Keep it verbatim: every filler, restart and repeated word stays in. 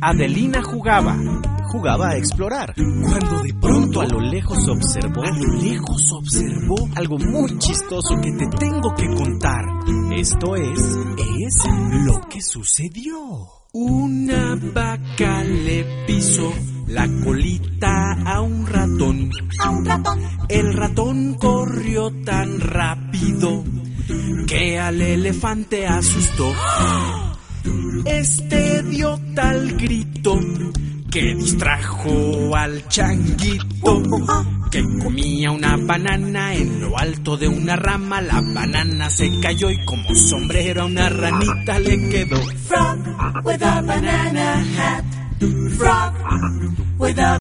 Adelina jugaba. Jugaba a explorar. Cuando de pronto A lo lejos observó. A lo lejos observó algo muy chistoso que te tengo que contar. Esto es... Es lo que sucedió. Una vaca le pisó la colita a un ratón. A un ratón. El ratón corrió tan rápido que al elefante asustó. Este dio tal grito que distrajo al changuito, que comía una banana en lo alto de una rama. La banana se cayó y como sombrero a una ranita le quedó. Frog with a banana hat. Frog with a